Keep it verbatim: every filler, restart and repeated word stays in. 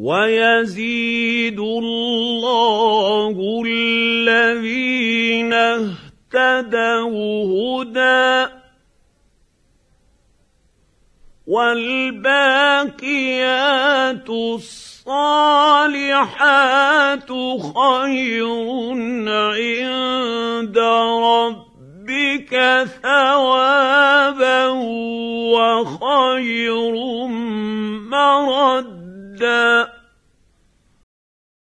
وَيَزِيدُ اللَّهُ الَّذِينَ اهْتَدَوْا هُدًى ۗ وَالْبَاقِيَاتُ الصَّالِحَاتُ خَيْرٌ عِندَ رَبِّكَ ثَوَابًا وَخَيْرٌ مَّرَدًّا